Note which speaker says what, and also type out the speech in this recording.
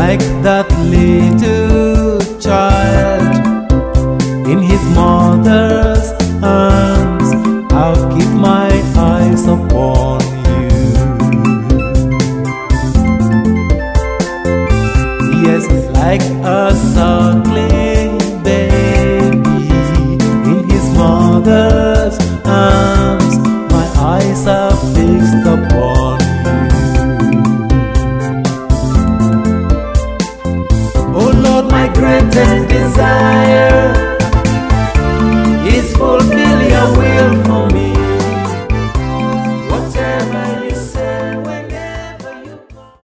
Speaker 1: like that little child in his mother's arms. I'll keep my eyes upon you. Yes, like a